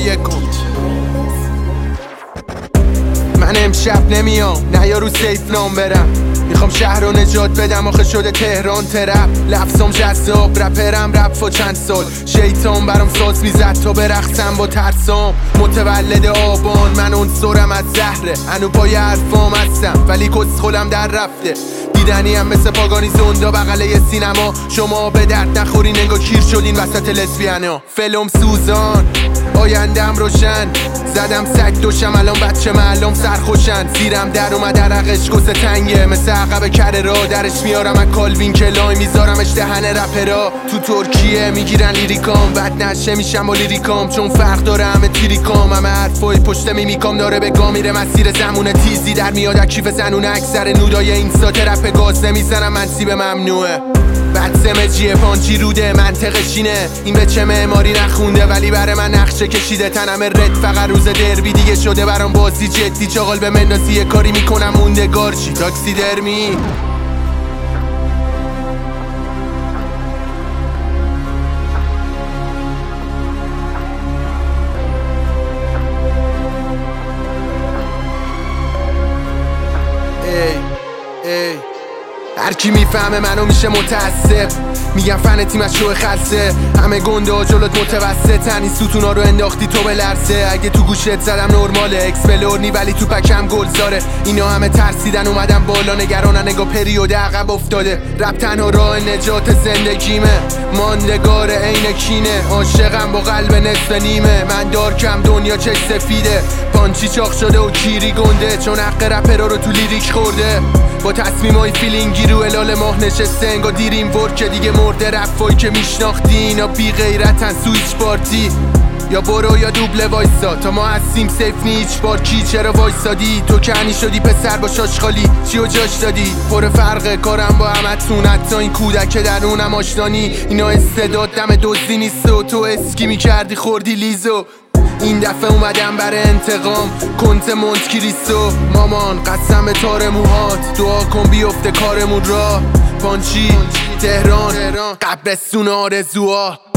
یک کن. من امشب نمیام نه یارو سیف نام برم، میخوام شهر رو نجات بدم آخه شده تهران ترپ. لفظام جذاب رپرم رپ و چند سال شیطان برام ساز میزد تا برقصم با ترسام. متولد آبان من عنصرم از زهره، هنو پای حرفام هستم ولی کسخلم در رفته. دیدنی هم مثل پاگانی زندا بغله سینما، شما به درد نخورین انگار کیر شدین وسط لسبیانا. فلم سوزان آیندم روشن، زدم سگ دوشم الان بچه معلوم سرخوشن. زیرم در اومد عرقش گسه تنگه مثل عقب کره را، درش میارم از کالوین کلای میذارمش دهن رپرا. تو ترکیه میگیرن لیریکام بد نشه میشم با لیریکام، چون فرق داره همه تیریکام همه حرفای پشت میمیکام داره به گام میره مسیر زمونه تیزی در میاد کیف زنونه اکثر نودای اینستا ترپ گاز نمیزنم منصیب ممنوعه. بعد سمجیه پانچی روده منطقش اینه، این به چه معماری نخونده ولی برای من نقشه کشیده. تنم رد فقط روز دربی دیگه شده برام بازی جدی، چاقال به مندازی یه کاری میکنم موندگار چی تاکسی درمی. هر کی میفهمه منو میشه متاسف، میگم فن تیمش شو خلصه، همه گنده ها جلوت متوسطن، این ستونا رو انداختی تو به لرزه. اگه تو گوشت زدم نرماله اکسپلورنی ولی تو پکم گلزاره. اینا همه ترسیدن اومدم بالا نگرانن نگاه پریود عقب افتاده. رپ تنها راه نجات زندگیمه، ماندگار عین کینه، عاشقم با قلب نصف نیمه. من دارکم دنیا چش سفیده، پانچی چاق شده و کیری گنده، چون حق رپرا رو تو لیریک خورده. با تصمیمای فیلینگی رو الال ماه نشسته انگار دیریم ورکه دیگه مرده. رفایی که میشناختی اینا بی غیرتن سویچ پارتی، یا برو یا دوبله وایسا تا ما هستیم سیف نی هیچ بار. کی چرا وایسادی تو کنی شدی پسر با شاشخالی چیو جاش دادی؟ پر فرقه کارم با همتون، حتی این کودک درونم آشنانی. اینا استعداد دم دزدی نیست و تو اسکی میکردی خوردی لیزو. این دفعه اومدم برای انتقام کنت مونت کریستو. مامان قسم به تار موهات دعا کن بیفته کارمون را. پانچی تهران قبرستون آرزوها.